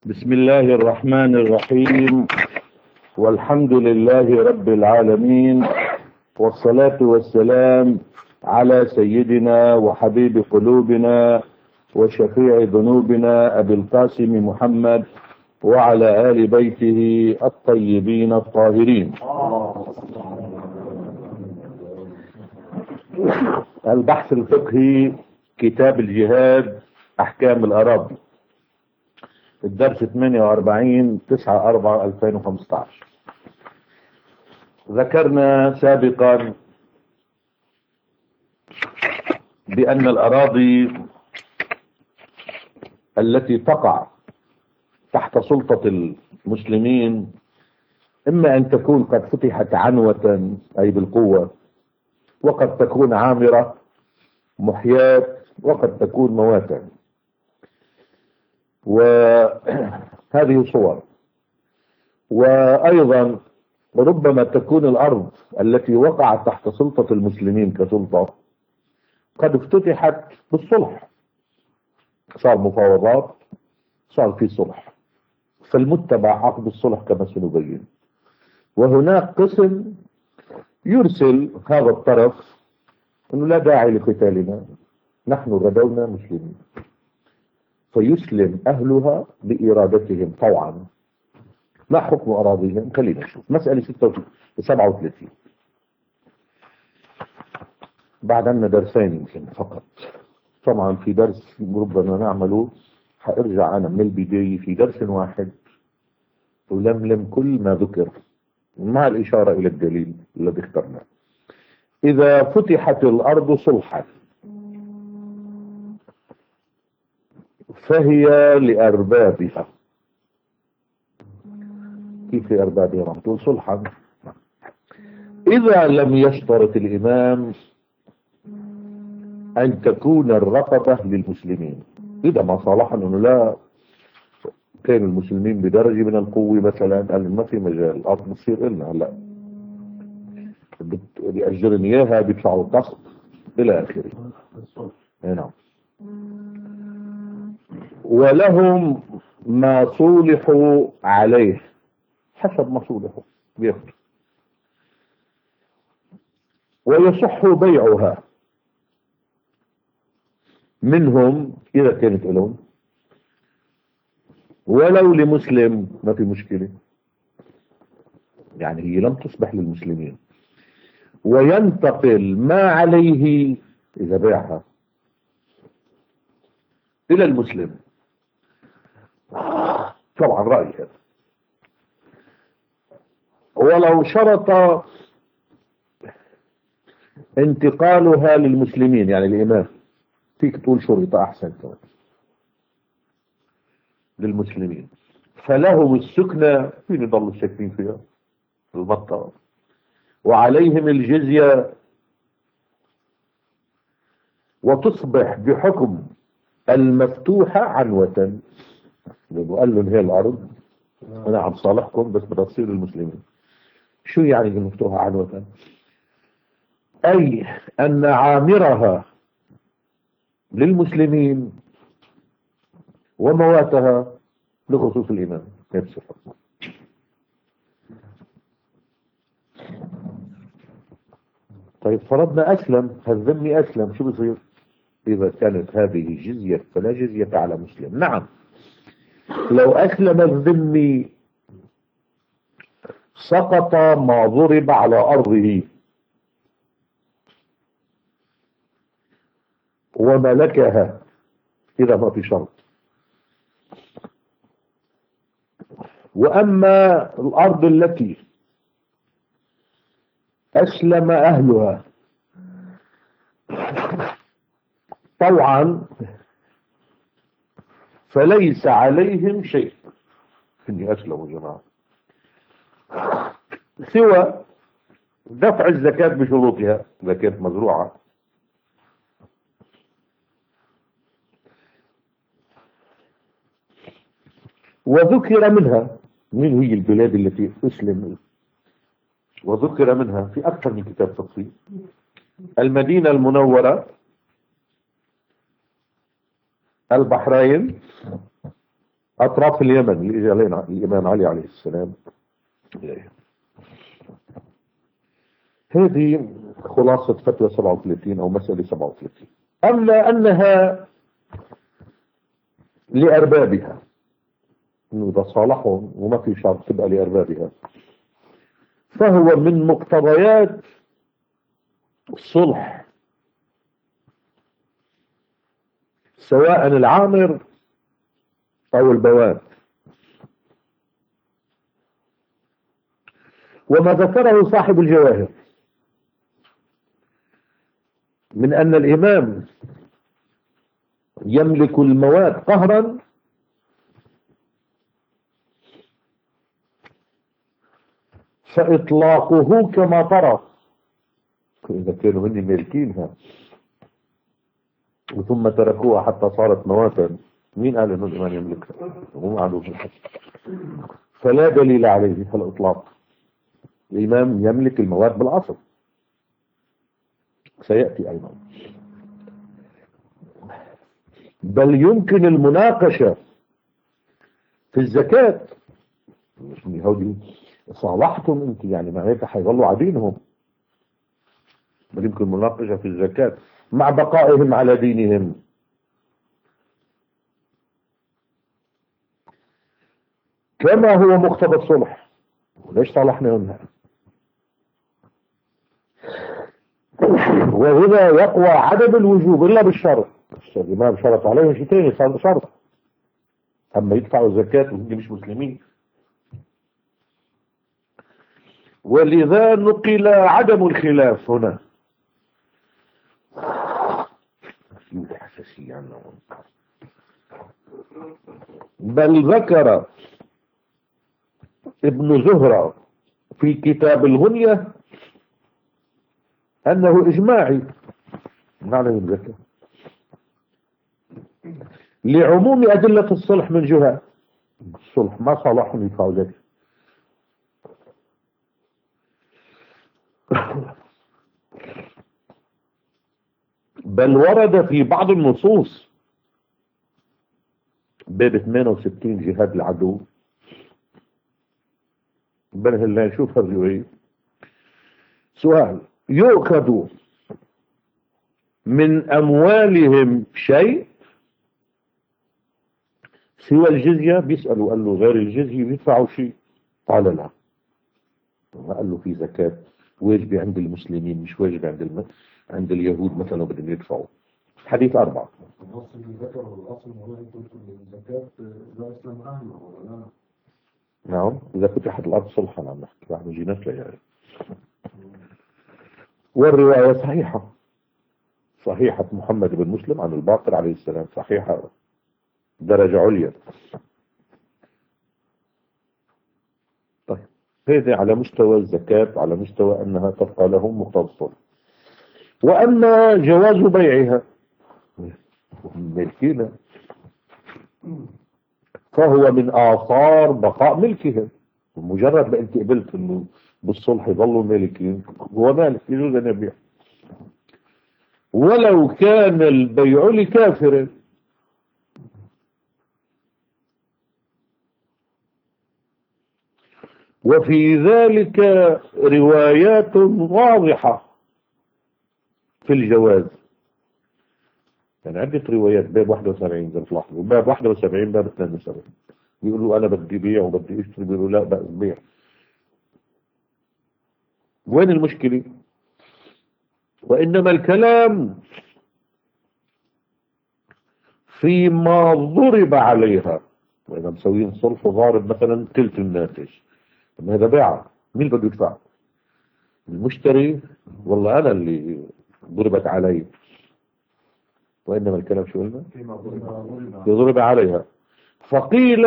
بسم الله الرحمن الرحيم، والحمد لله رب العالمين، والصلاة والسلام على سيدنا وحبيب قلوبنا وشفيع ذنوبنا أبي القاسم محمد وعلى آل بيته الطيبين الطاهرين. البحث الفقهي، كتاب الجهاد، أحكام الأراضي، الدرس 48/9/4/2015. ذكرنا سابقا بأن الأراضي التي تقع تحت سلطة المسلمين إما أن تكون قد فتحت عنوة أي بالقوة، وقد تكون عامرة محياة، وقد تكون مواتا، وهذه صور. وأيضا ربما تكون الأرض التي وقعت تحت سلطة المسلمين كسلطة قد افتتحت بالصلح، صار مفاوضات، صار في صلح، فالمتبع عقد الصلح كما سنبين. وهناك قسم يرسل هذا الطرف أنه لا داعي لقتالنا، نحن غدونا مسلمين، فيسلم أهلها بإرادتهم طوعا. ما حكم أراضيهم؟ خلينا نشوف مسألة 37. بعد عنا درسين يمكن فقط، طبعا في درس ربما نعمله حارجع أنا من البداية في درس واحد ولملم كل ما ذكر مع الإشارة إلى الدليل الذي اخترناه. إذا فتحت الأرض صلحا فهي لأربابها. كيف لأربابها؟ تقول صلحا. إذا لم يشترط الإمام أن تكون الرقبة للمسلمين، إذا ما صالحا أنه لا كان المسلمين بدرجة من القوة مثلا، قال ما في مجال الأرض بتصير إلنا، لا بيأجرني إياها، بيدفعوا الضغط إلى آخره. نعم. ولهم ما صولحوا عليه، حسب ما صولحوا بياخذوا، ويصح بيعها منهم إذا كانت لهم، ولو لمسلم ما في مشكلة، يعني هي لم تصبح للمسلمين. وينتقل ما عليه إذا باعها إلى المسلم، طبعا رأي هذا. ولو شرط انتقالها للمسلمين، يعني الإمام، فيك تقول شرط أحسن كمان للمسلمين، فلهم السكنة، فين يضلوا ساكنين فيها البطة، وعليهم الجزية، وتصبح بحكم المفتوحة عنوة. قال لهم هي الأرض أنا عم صالحكم بس بدها تصير للمسلمين. شو يعني المفتوحة عنوة؟ أي أن عامرها للمسلمين ومواتها لخصوص الإمام نفس الحكم. طيب فرضنا أسلم، هالذمي أسلم، شو بصير؟ إذا كانت هذه جزية فلا جزية على مسلم. نعم، لو أسلم الذمي سقط ما ضرب على أرضه وملكها إذا ما في شرط. وأما الأرض التي أسلم أهلها طوعا فليس عليهم شيء، إني أسلموا جماعة، سوى دفع الزكاة بشروطها إذا كانت مزروعة. وذكر منها، من هي البلاد التي أسلم؟ وذكر منها في أكثر من كتاب تفصيل: المدينة المنورة، البحرين، أطراف اليمن اللي إجا علينا الإمام علي عليه السلام إليه. هذه خلاصة فتوى 37 أو مسألة 37. أما أنها لأربابها، إنه إذا صالحهم وما في شرط تبقى لأربابها، فهو من مقتضيات الصلح، سواء العامر أو البواب. وما ذكره صاحب الجواهر من أن الإمام يملك المواد قهرا، فإطلاقه كما ترى، إذا كانوا هن مالكينها وثم تركوها حتى صارت مواتا، مين قال إنه الإمام يملكها؟ هم قالوا بالحق، فلا دليل عليه في الإطلاق. الإمام يملك المواد بالأصل، سيأتي أيضا. بل يمكن المناقشة في الزكاة. هودي صالحتم انت، يعني معناتها حيظلوا عدينهم. بل يمكن المناقشة في الزكاة مع بقائهم على دينهم. كما هو مقتضى الصلح. ليش صالحنا؟ وهنا يقوى عدم الوجوب إلا بالشرط. الإمام شرط عليهم شيء ثاني، صار شرط. أما يدفعوا الزكاة وهم مش مسلمين. ولذا نقل عدم الخلاف هنا. بل ذكر ابن زهرة في كتاب الغنية أنه إجماعي معنى الزكاة لعموم أدلة الصلح من جهة. الصلح ما صلحهم يدفعوا ذلك. بل ورد في بعض النصوص باب 68 جهاد العدو. بل هلا نشوف الرواية. سؤال: يؤخذ من أموالهم شيء سوى الجزية؟ بيسألوا، قال له غير الجزية بيدفعوا شيء؟ قال لا. قال له في زكاة واجبة عند المسلمين، مش واجبة عند اليهود مثلا بدهم يدفعوا. حديث 4. النص اللي ذكره الأصل هو يقول الزكاة لا أسلم أهله ولا لا؟ نعم، إذا فتحت الأرض صلحا عم نحكي، بعد جينات لا يعني. والرواية صحيحة، صحيحة محمد بن مسلم عن الباقر عليه السلام، صحيحة درجة عليا. طيب، هذا على مستوى الزكاة، على مستوى أنها تبقى لهم مختصر. وأما جواز بيعها ملكنا فهو من آثار بقاء ملكهم. مجرد ما أنت قبلت أنه بالصلح يظلوا مالكين، هو مالك يجوز أن يبيع ولو كان البيع لكافر. وفي ذلك روايات واضحة في الجواز، يعني عدة روايات. باب 71 زي ما تلاحظوا، باب 71 باب 72 بيقولوا أنا بدي بيع وبدي اشتري، بيقولوا لا بقى بيع. وين المشكلة؟ وإنما الكلام فيما ضرب عليها. وإذا مسويين صلح وضارب مثلا تلت الناتج، هذا بيع، مين بده يدفع؟ المشتري؟ والله أنا اللي ضربت علي. وإنما الكلام شو قلنا؟ يضرب عليها. فقيل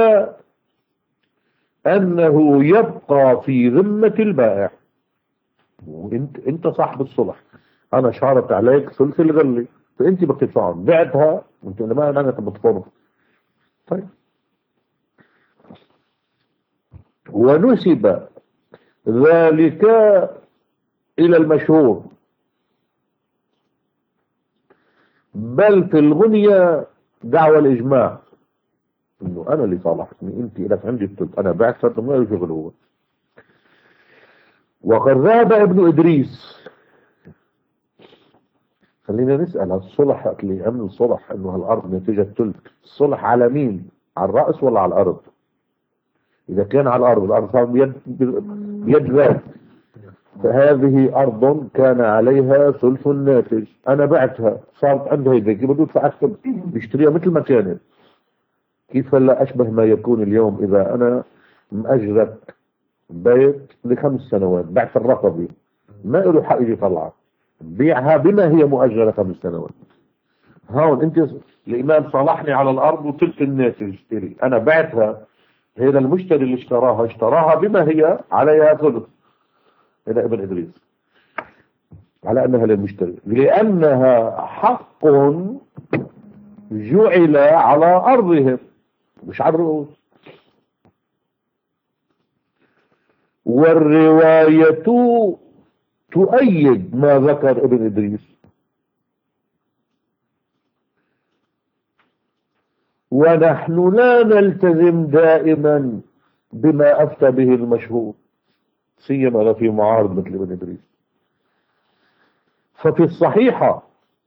أنه يبقى في ذمة البائع، وانت صاحب الصلح، أنا شارت عليك ثلث الغلة، فأنت بدك تدفع. بعتها وانت ما أنا بتفرض. طيب، ونسب ذلك إلى المشهور. بل في الغنية دعوى الإجماع انه انا اللي صالحتني، انت لك عندي الثلث، انا بعت صرت ما له شغل هو. وقد ذهب ابن ادريس. خلينا نسال، الصلح اللي عمل الصلح انه هالارض نتيجه ثلث، الصلح على مين؟ على الراس ولا على الارض؟ اذا كان على الارض صار بيد ذات، فهذه ارض كان عليها ثلث الناتج، انا بعتها صارت عندها هيك بدي ادفع اكثر، بيشتريها مثل ما كانت. كيف هلا اشبه ما يكون اليوم اذا انا مأجرك بيت ل5 سنوات، بعت الرقبي ما له حق يجي يطلعها، بيعها بما هي مؤجرة 5 سنوات. هون انت الامام صالحني على الارض وثلث الناتج اشتري، انا بعتها، هذا المشتري اللي اشتراها بما هي عليها ثلث. هذا ابن ادريس على انها للمشتري لانها حق جعل على ارضهم مش على الرؤوس. والرواية تؤيد ما ذكر ابن ادريس، ونحن لا نلتزم دائما بما افتى به المشهور، سيما في معارض مثل ابن ادريس. ففي الصحيحة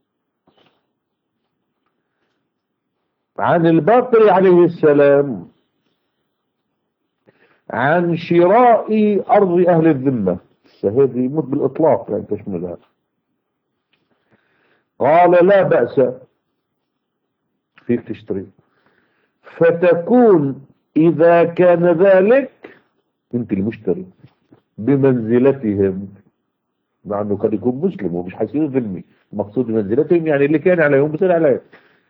عن الباقر عليه السلام عن شراء أرض أهل الذمة، هذه يموت بالإطلاق يعني تشملها، قال لا بأس فيك تشتري، فتكون إذا كان ذلك أنت المشتري بمنزلتهم، مع أنه قد يكون مسلم ومش حيصير ذمي، المقصود بمنزلتهم يعني اللي كان عليهم بصير عليه.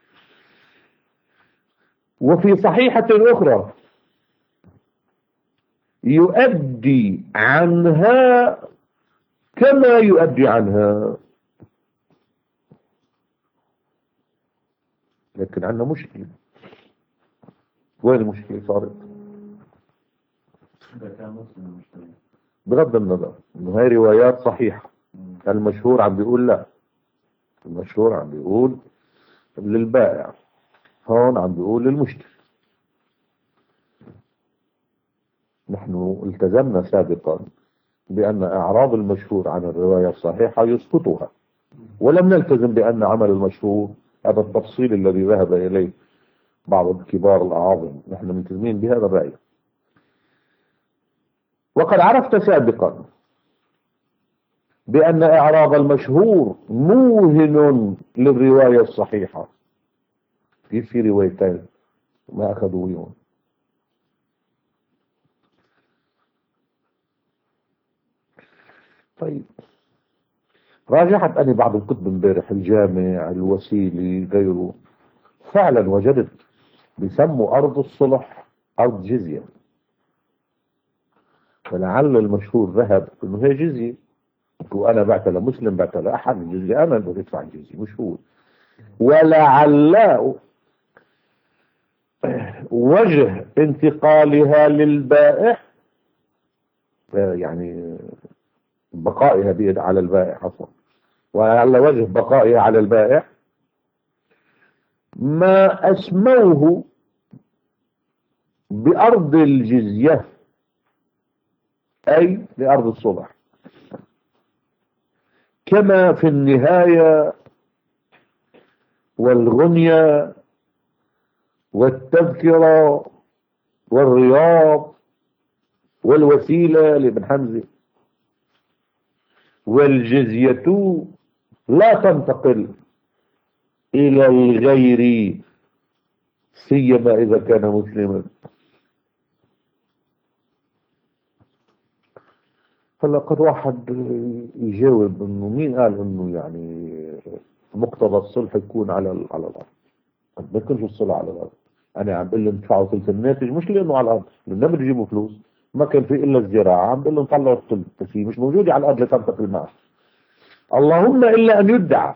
وفي صحيحة أخرى يؤدي عنها كما يؤدي عنها، لكن عندنا مشكلة. وين المشكلة صارت؟ بغض النظر انه هاي روايات صحيحة، المشهور عم بيقول لا، المشهور عم بيقول للبائع، هون عم بيقول للمشتري. نحن التزمنا سابقا بأن أعراض المشهور عن الرواية الصحيحة يسقطها، ولم نلتزم بأن عمل المشهور هذا التفصيل الذي ذهب إليه بعض الكبار الأعاظم، نحن ملتزمين بهذا الرأي. وقد عرفت سابقا بأن إعراض المشهور موهن للرواية الصحيحة. في روايتين ما أخذوا ويون. طيب راجعت أنا بعض الكتب امبارح، الجامع، الوسيلي، غيره، فعلا وجدت بيسموا أرض الصلح أرض جزية، فلعل المشهور ذهب إنه هي جزية، وأنا بعت لمسلم بعت لأحد الجزية، أنا بدي أدفع الجزية مش هو. ولعل وجه انتقالها للبائع يعني بقائها بيد على البائع عفوا، ولعل وجه بقائها على البائع ما أسموه بأرض الجزية، أي لأرض الصلح، كما في النهاية والغنية والتذكرة والرياض والوسيلة لابن حمزة. والجزية لا تنتقل إلى الغير سيما إذا كان مسلما. هلا قد واحد يجاوب انه مين قال انه يعني مقتضى الصلح يكون على الارض؟ ما يكونش الصلح على الارض. انا عم بقول لهم ادفعوا ثلث الناتج مش لانه على الارض، لانه بده يجيبوا فلوس، ما كان في الا الزراعه، عم بقول لهم طلعوا الثلث بس هي مش موجوده على الارض لتنتقل معه. اللهم الا ان يدعى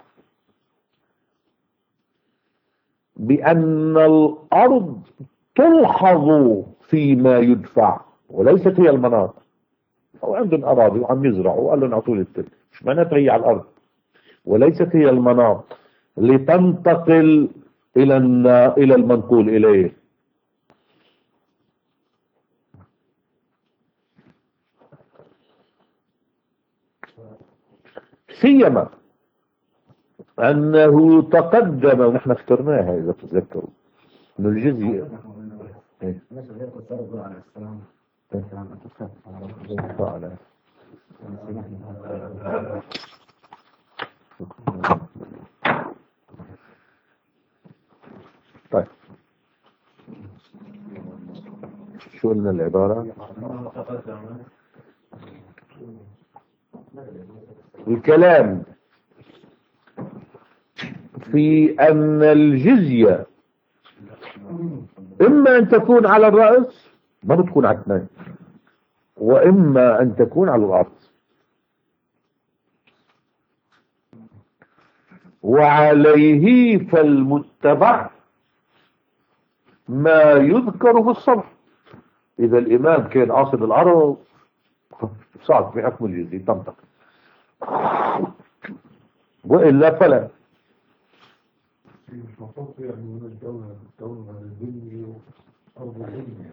بان الارض تلحظ فيما يدفع وليست هي المناط. أو عندهم أراضي وعم يزرعوا وقال لهم اعطوا لي الثلث، مش معناتها هي على الأرض، وليست هي المناط لتنتقل إلى المنقول إليه. سيما أنه تقدم ونحن اخترناها إذا تتذكروا أن الجزية طيب شو قلنا العبارة؟ الكلام في أن الجزية إما أن تكون على الرأس، ما بتكون على اثنين، وإما أن تكون على الأرض. وعليه فالمتبع ما يذكر في الصلح. إذا الإمام كان قاصد الأرض صعد في حكم الجزية تنطق، وإلا فلا. المفروض يعني من الدولة الذمي وأرض الذمي.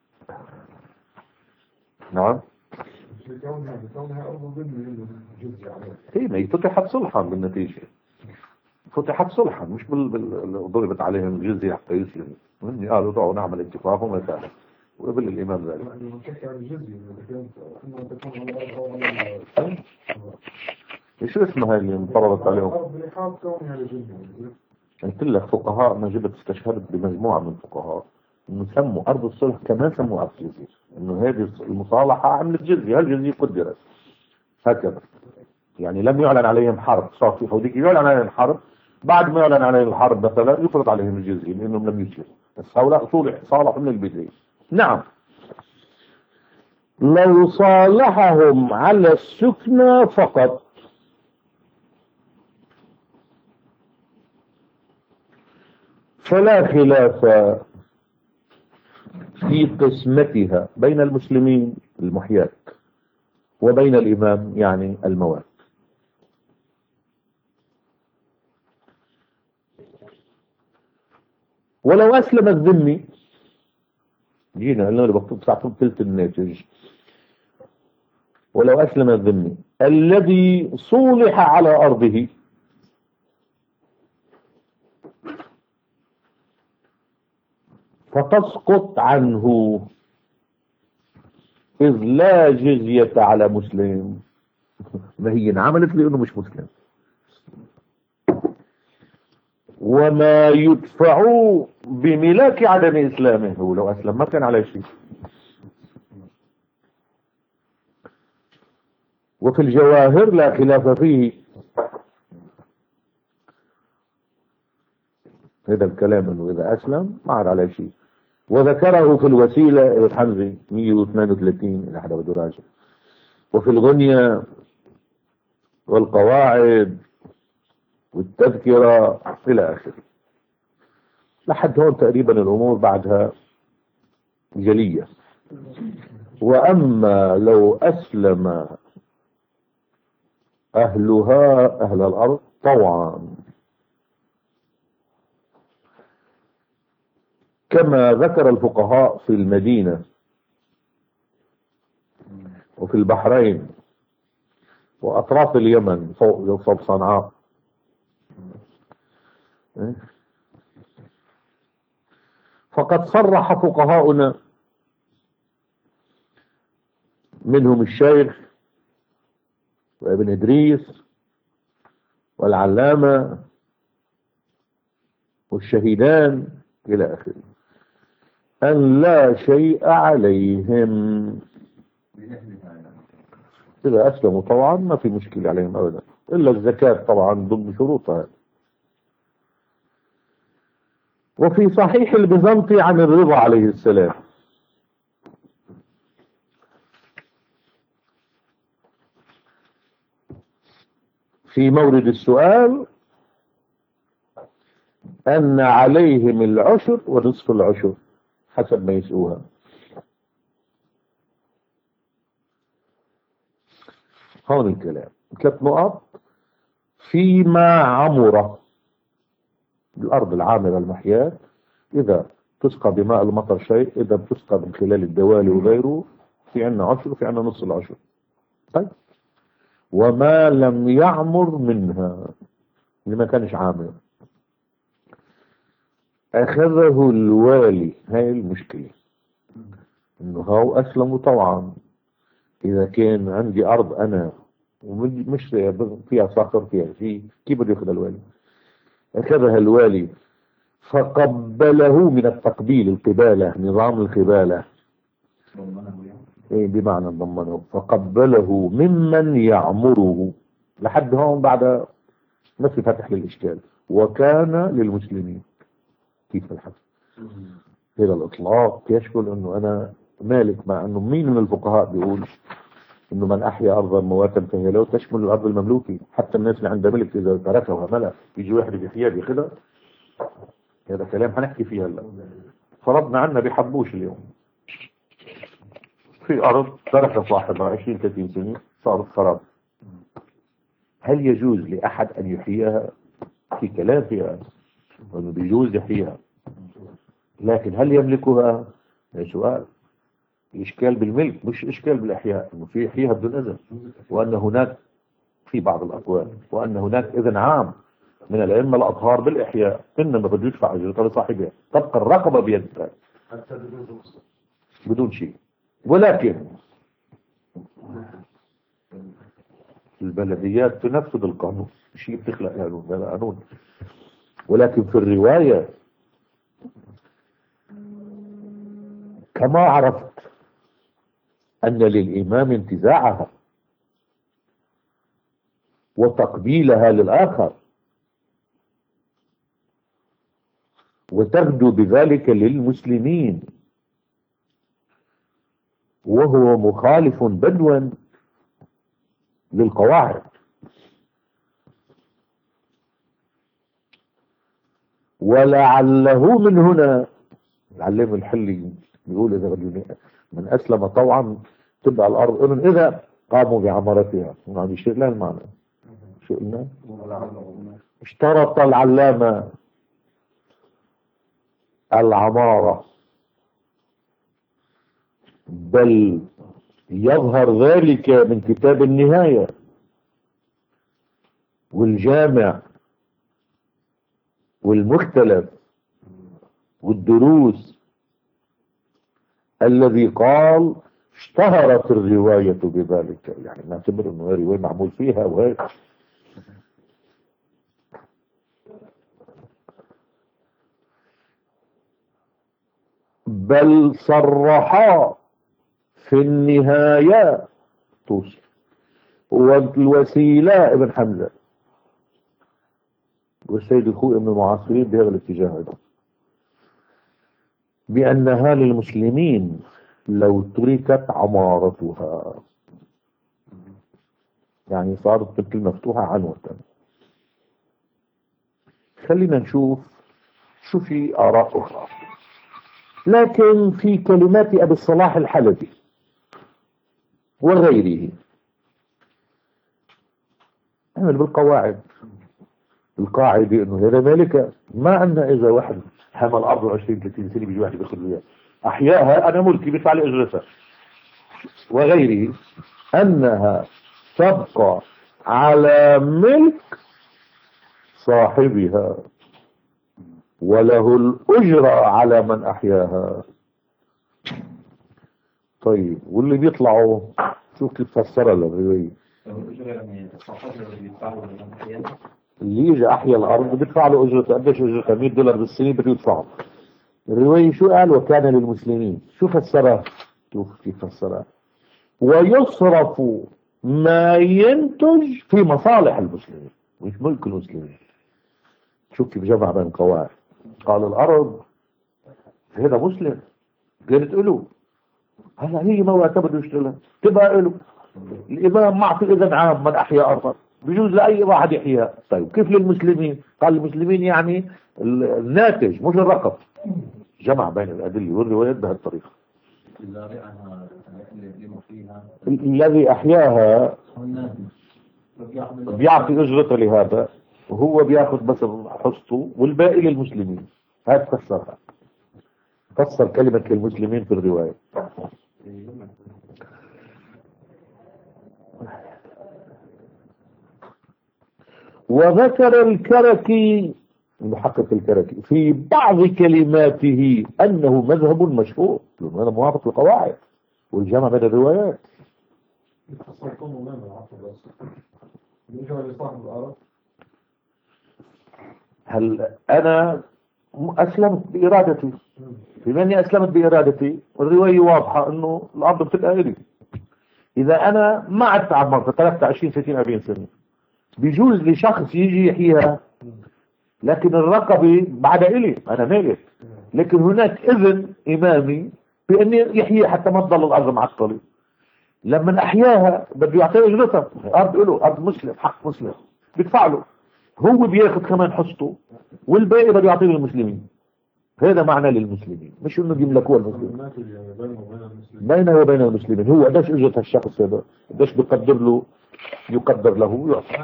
نعم. كونها أرض الذمي جزء عليها. هي ما فتحت صلحا بالنتيجة، فتحت صلحا مش ضربت عليهم الجزية حتى يسلموا. هم قالوا دعوا نعمل اتفاق وما كان، وقبل الإمام ذلك. يعني منطقة على الجزية إذا كانت إما تكون على الأرض أو على ايش اسمها هاي اللي انطردت عليهم؟ الأرض لحاف كونها على الجزية. قلت لك فقهاء، ما جبت استشهدت بمجموعة من الفقهاء انه سموا ارض الصلح كمان سموا ارض الجزية، انه هذه المصالحة عملت جزية، هالجزية قدرت هكذا. يعني لم يعلن عليهم حرب، صار في حديث يعلن عليهم حرب، بعد ما يعلن عليهم الحرب مثلا يفرض عليهم الجزية لانهم لم يسلموا، بس هؤلاء صالحوا من البداية. نعم، لو صالحهم على السكنى فقط فلا خلاف في قسمتها بين المسلمين المحيات وبين الإمام يعني المواد. ولو أسلم الذمي، جينا قلنا بكتب ساعتهم ثلث الناتج، ولو أسلم الذمي الذي صولح على أرضه فتسقط عنه، إذ لا جزية على مسلم. ما هي انعملت لأنه مش مسلم، وما يدفع بملاك عدم إسلامه. هو لو أسلم ما كان عليه شيء. وفي الجواهر لا خلاف فيه، هذا الكلام انه اذا اسلم ما عاد عليه شيء. وذكره في الوسيلة الحمزي 132 الى حدا بده راجع، وفي الغنية والقواعد والتذكرة الى اخره. لحد هون تقريبا الامور بعدها جلية. واما لو اسلم اهلها اهل الارض طوعا كما ذكر الفقهاء في المدينة وفي البحرين وأطراف اليمن فوق صنعاء، فقد صرح فقهاؤنا منهم الشيخ وابن إدريس والعلامة والشهيدان إلى آخره أن لا شيء عليهم إذا أسلموا. طبعا ما في مشكلة عليهم أبدا، إلا الزكاة طبعا ضمن شروطها. وفي صحيح البيزنطي عن الرضا عليه السلام في مورد السؤال أن عليهم العشر ونصف العشر حسب ما يسؤوها. هون الكلام 3 نقط. فيما عمر الأرض العامرة المحياة، إذا تسقى بماء المطر شيء، إذا بتسقى من خلال الدوالي وغيره، في عنا عشر وفي عنا نص العشر. طيب، وما لم يعمر منها، اللي ما كانش عامر أخذه الوالي. هاي المشكلة، إنه هاو أسلموا طبعا. إذا كان عندي أرض أنا ومش فيها صخر فيها شيء، كيف بده يأخذ الوالي؟ أخذها الوالي فقبله من التقبيل، القبالة، نظام القبالة، إيه بمعنى ضمنه، فقبله ممن يعمره. لحد هون بعد ما في فتح للإشكال. وكان للمسلمين. كيف الحد هذا الإطلاق يشكل أنه أنا مالك، مع أنه مين من الفقهاء بيقول أنه من أحيا أرضا مواتا فهي له تشمل الأرض المملوكي، حتى الناس اللي عندها ملك إذا تركها ملك يجي واحد بيحيا بياخذها. هذا كلام هنحكي فيه هلا. فرضنا عنا بحبوش اليوم في أرض تركها صاحبها 20-30 سنة صارت خراب، هل يجوز لأحد أن يحييها؟ في كلام فيها أنه بيجوز يحييها، لكن هل يملكها؟ هذا سؤال. الإشكال بالملك مش إشكال بالإحياء، إنه في يحييها بدون إذن، وأن هناك في بعض الأقوال وأن هناك إذن عام من الأئمة الأطهار بالإحياء، إنما بده يدفع أجرته لصاحبها، تبقى الرقبة بيدها بدون شيء. ولكن البلديات تنفذ القانون، شيء بتخلق قانون، هذا قانون. ولكن في الرواية كما عرفت أن للإمام انتزاعها وتقبيلها للآخر وتغدو بذلك للمسلمين، وهو مخالف بدوا للقواعد. ولعله من هنا العلامة الحلي بيقول إذا من أسلم طوعا تبقى الأرض إذا قاموا بعمرتها. عم يشير لها المعنى. شو قلنا؟ اشترط العلامة العمارة، بل يظهر ذلك من كتاب النهاية والجامع والمختلف والدروس، الذي قال اشتهرت الرواية بذلك. يعني نعتبر انه هي رواية معمول فيها وهيك. بل صرحا في النهاية توصف والوسيلة ابن حمزة والسيد الخوئي من المعاصرين بهذا الاتجاه هذا، بأنها للمسلمين لو تركت عمارتها، يعني صارت مثل مفتوحة عنوة. خلينا نشوف شو في آراء أخرى. لكن في كلمات أبي الصلاح الحلبي وغيره عمل بالقواعد. القاعدة انه هذا مالكة، ما أن إذا واحد حمل أرضه 20-30 سنة بيجي واحد بياخذ وياه أحياها أنا ملكي بيدفع لي أجرتها، وغيره أنها تبقى على ملك صاحبها وله الأجرة على من أحياها. طيب واللي بيطلعوا شوف كيف فسرها الرواية. اللي يجي أحيا الأرض بيدفع له أجرة. قديش أجرتها؟ $100 بالسنة بده يدفعه. الرواية شو قال؟ وكان للمسلمين. شو فسرها؟ شوف كيف فسرها. ويصرف ما ينتج في مصالح المسلمين، مش ملك المسلمين. شوف كيف جمع بين قواعد. قال الأرض هذا مسلم قالت له هلا هي ما وقتها بده يشتغلها تبقى له. الإمام معطي إذن عام من أحيا أرضا بجوز لأي واحد يحياها. طيب كيف للمسلمين؟ قال المسلمين يعني الناتج مش الرقم. جمع بين الأدلة والروايات بهالطريقة. الذي أحياها بيعطي أجرته لهذا وهو بياخذ بس حصته والباقي للمسلمين. هذا فسرها، فسر كلمة للمسلمين في الرواية. وذكر الكركي المحقق الكركي في بعض كلماته أنه مذهب مشهور، هذا موافق للقواعد والجمع بين الروايات. يتصلكم وما نعرفه بس يجوا لصاحب الأرض. هل أنا أسلمت بإرادتي، بما أني أسلمت بإرادتي الرواية واضحة أنه الأرض بتبقى إلي. إذا أنا ما عدت عمرت 23 60 40 سنة بيجوز لشخص يجي يحييها، لكن الرقبة بعد إلي أنا مالك، لكن هناك إذن إمامي بأني يحيي حتى ما تضل الأرض معطلة. لما أحياها بده يعطيه أجرتها، أرض له، أرض مسلم، حق مسلم بيدفع له، هو بياخذ كمان حصته والباقي بده يعطيه للمسلمين. هذا معنى للمسلمين، مش انه يملكوها المسلمين، بينه وبين المسلمين. هو قديش اجرة هالشخص هذا، قديش بيقدر له، يقدر له ويعطي.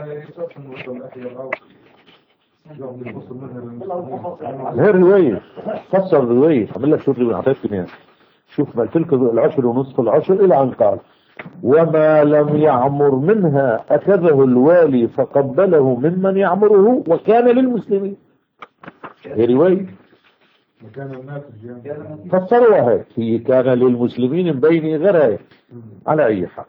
هي رواية، فسر الرواية، عمل لك شو الرواية اعطيتني اياها. شوف ما قلت لك العشر ونصف العشر الى ان قال وما لم يعمر منها اخذه الوالي فقبله ممن يعمره وكان للمسلمين. هي رواية فسروها هيك، هي كان للمسلمين بين غيرها على اي حال.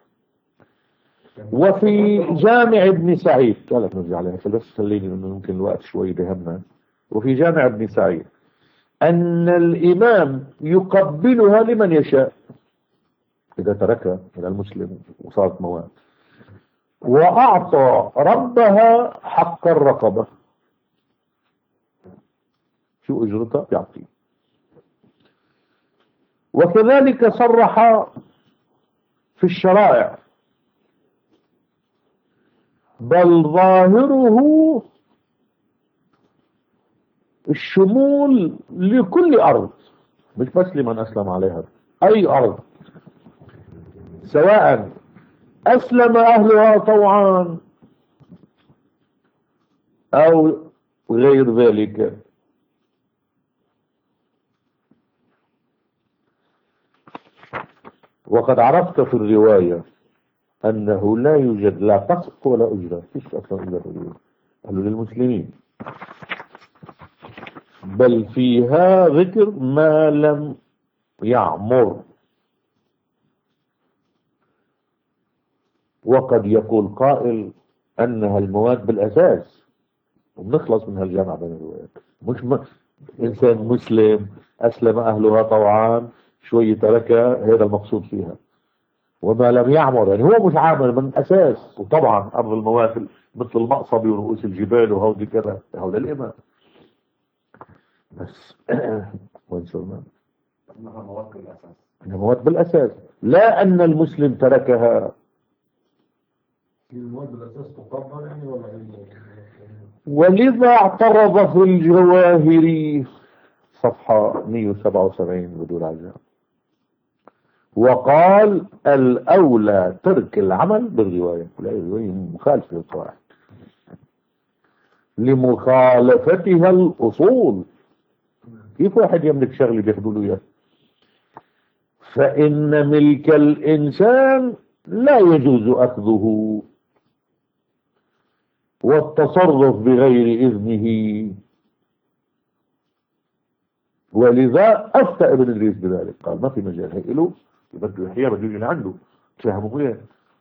وفي جامع ابن سعيد، قالت نرجع عليها بس خليني انه ممكن الوقت شوي بهمنا. وفي جامع ابن سعيد ان الامام يقبلها لمن يشاء اذا تركها الى المسلم وصارت مواد، واعطى ربها حق الرقبة، شو اجرتها يعطيه. وكذلك صرح في الشرائع، بل ظاهره الشمول لكل أرض، مش بس لمن أسلم عليها، أي أرض سواء أسلم أهلها طوعا أو غير ذلك. وقد عرفت في الرواية أنه لا يوجد لا تسق ولا أجرة، فيش أصلا أجرة، قالوا للمسلمين، بل فيها ذكر ما لم يعمر. وقد يقول قائل أنها المواد بالأساس، وبنخلص من هالجمع بين الروايات، مش إنسان مسلم أسلم أهلها طوعا شوية تركها، هذا المقصود فيها. وما لم يعمر يعني هو مش عامل من الأساس. وطبعا أرض المواد مثل المقصبي ورؤوس الجبال وهودي كذا، هذا الإمام بس. وين صرنا؟ انها مواد بالاساس، انها مواد بالاساس، لا ان المسلم تركها. المواد بالاساس تقبل يعني ولا ولذا اعترض في الجواهري صفحة 177 بدون عجاب، وقال الأولى ترك العمل بالرواية، لا الرواية مخالفة للقواعد لمخالفتها الأصول. كيف واحد يملك شغله بياخذوا له اياه؟ فإن ملك الإنسان لا يجوز أخذه والتصرف بغير إذنه. ولذا أفتى ابن إدريس بذلك، قال ما في مجال هيك له، بده يحيى بده يجي لعنده تفهموا اياه.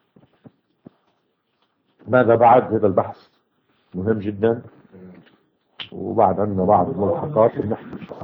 ماذا بعد؟ هذا البحث مهم جدا، وبعد عندنا بعض الملحقات